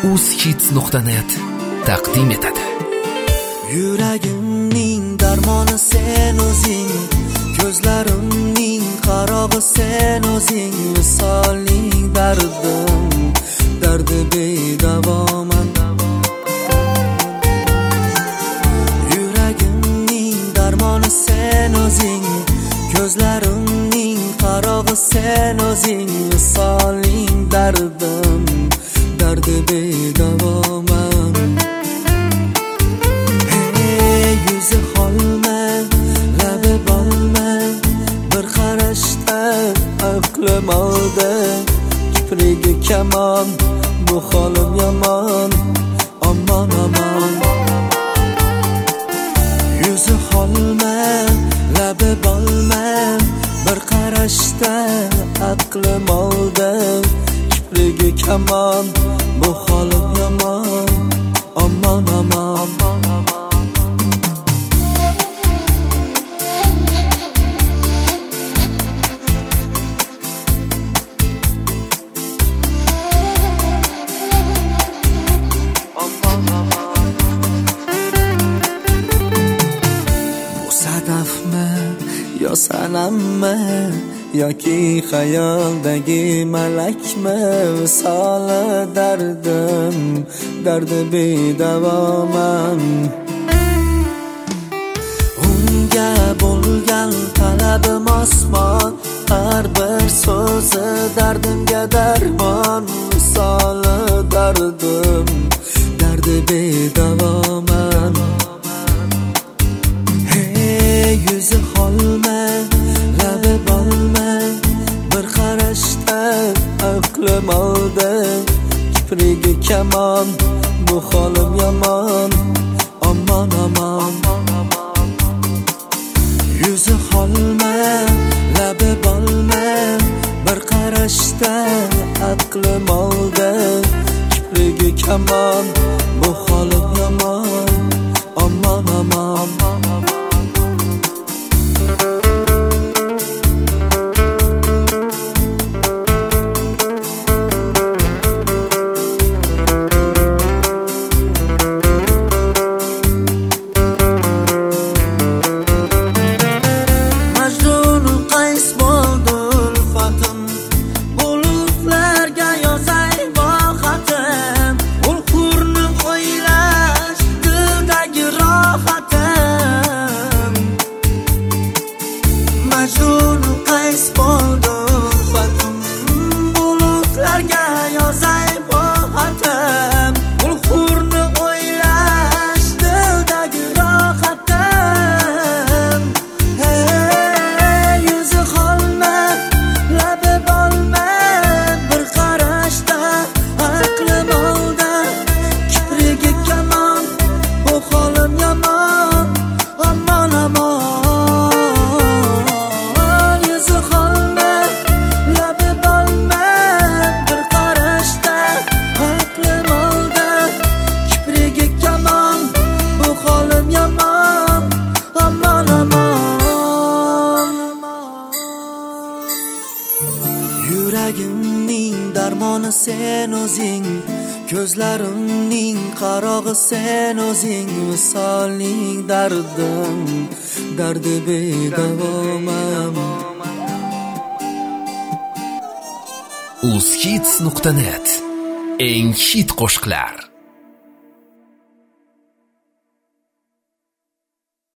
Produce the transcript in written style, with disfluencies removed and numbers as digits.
uzhits.net taqdim etadi. Yuragimning darmoni sen o'zing, ko'zlarimning qarog'i sen o'zing, visoling dardim, dardi bedavoman. Yuragimning darmoni sen o'zing, ko'zlarimning qarog'i sen o'zing, visoling dardim, dardi bedavoman. Yuzi holma, labi bolma, bir qarashda aqlim oldi, kiprigi kamon, bu holim yomon, aman aman. Yuzi holma, labi bolma, bir qarashda aqlim oldi, kiprigi kamon, bu holim yomon, aman aman. Sadafmi yo sanammi yoki xayoldagi malakmi, visoli dardim, dardi bedavoman. Unga bo'lgan talabim osmon, har bir so'zi dardimga darmon, visoli dardim, dardi bedavoman. Yuzi holma, labi bolma, bir qarashda aqlim oldi, kiprigi kamon, bu holim yomon, aman aman. Yuzi holma, labi bolma, bir qarashda aqlim oldi, kiprigi kamon, bu holim yomon, aman aman. Yuragimning darmoni sen o'zing, ko'zlarimning qarog'i sen o'zing, visoling dardim, dardi bedavoman. uzhits.net eng hit qo'shiqlar.